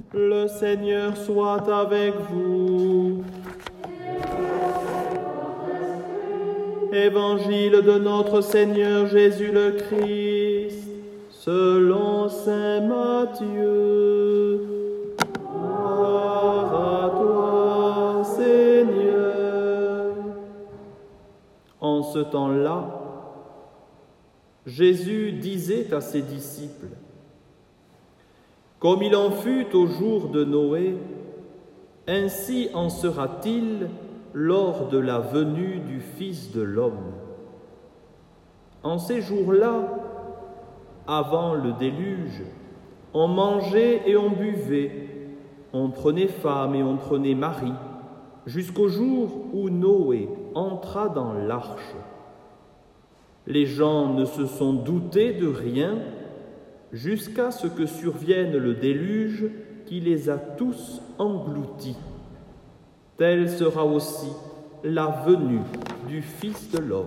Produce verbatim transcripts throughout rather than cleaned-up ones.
Le Seigneur soit avec vous. Évangile de notre Seigneur Jésus le Christ, selon saint Matthieu. Gloire à toi, Seigneur. En ce temps-là, Jésus disait à ses disciples: comme il en fut au jour de Noé, ainsi en sera-t-il lors de la venue du Fils de l'homme. En ces jours-là, avant le déluge, on mangeait et on buvait, on prenait femme et on prenait mari, jusqu'au jour où Noé entra dans l'arche. Les gens ne se sont doutés de rien jusqu'à ce que survienne le déluge qui les a tous engloutis. Telle sera aussi la venue du Fils de l'homme.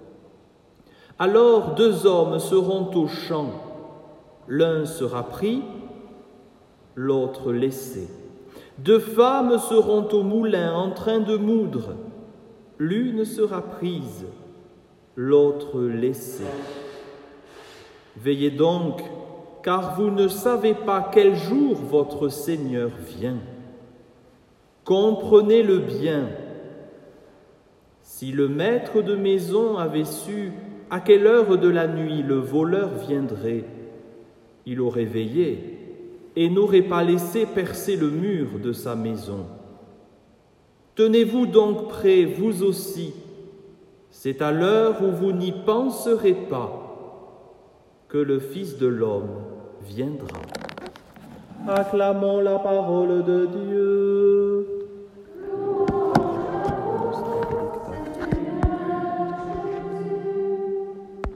Alors deux hommes seront au champ, l'un sera pris, l'autre laissé. Deux femmes seront au moulin en train de moudre, l'une sera prise, l'autre laissée. Veillez donc, car vous ne savez pas quel jour votre Seigneur vient. Comprenez-le bien. Si le maître de maison avait su à quelle heure de la nuit le voleur viendrait, il aurait veillé et n'aurait pas laissé percer le mur de sa maison. Tenez-vous donc prêts, vous aussi. C'est à l'heure où vous n'y penserez pas que le Fils de l'homme viendra. Acclamons la parole de Dieu.